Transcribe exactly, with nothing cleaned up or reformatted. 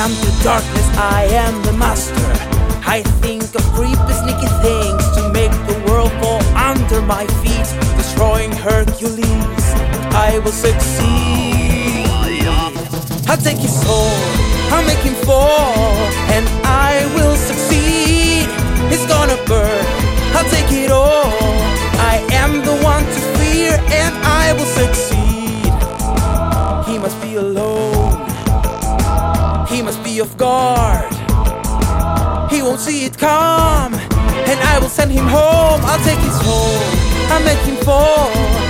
am the darkness, I am the master. I think of creepy, sneaky things to make the world fall under my feet. Destroying Hercules, I will succeed. I'll take his soul, I'll make him fall, and I will succeed. He's gonna burn, I'll take it all. I am the one to fear, and I will succeed. He must be alone, he must be off guard. He won't see it come, and I will send him home. I'll take his soul, I'll make him fall,